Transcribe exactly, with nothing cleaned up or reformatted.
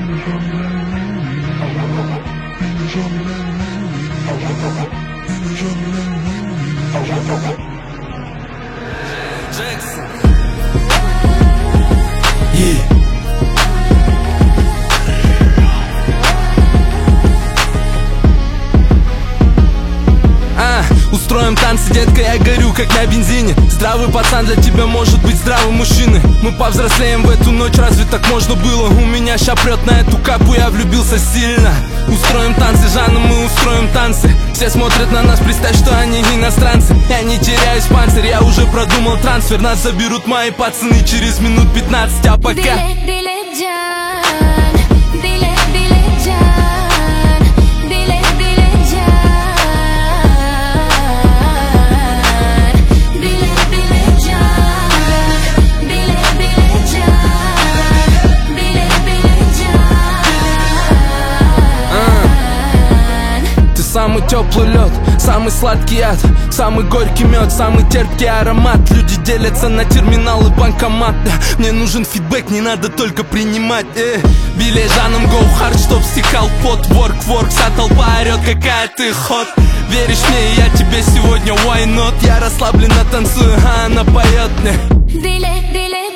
Джексон. Yeah. А, устроим танцы, детка, я горю, как на бензине. Здравый пацан для тебя может быть здравым мужчиной. Мы повзрослеем в эту ночь, разве так можно было? У меня ща прет на эту капу, я влюбился сильно. Устроим танцы, Жанна, мы устроим танцы. Все смотрят на нас, представь, что они иностранцы. Я не теряюсь панцирь, я уже продумал трансфер. Нас заберут мои пацаны через минут пятнадцать, а пока... Dile, dile, Jan, dile, dile, Jan, dile, dile, Jan, dile, dile, Jan, dile, dile, Jan, dile, dile, Jan. Ты самый теплый лед, самый сладкий яд, самый горький мед, самый терпкий аромат. Люди делятся на терминалы, банкомат. Мне нужен фидбэк, не надо только принимать. э. Билей Жаном, go hard, чтоб стихал пот. Work, work, вся толпа орет, какая ты хот. Веришь мне, я тебе сегодня why not? Я расслабленно танцую, а она поет мне. Dile, dile,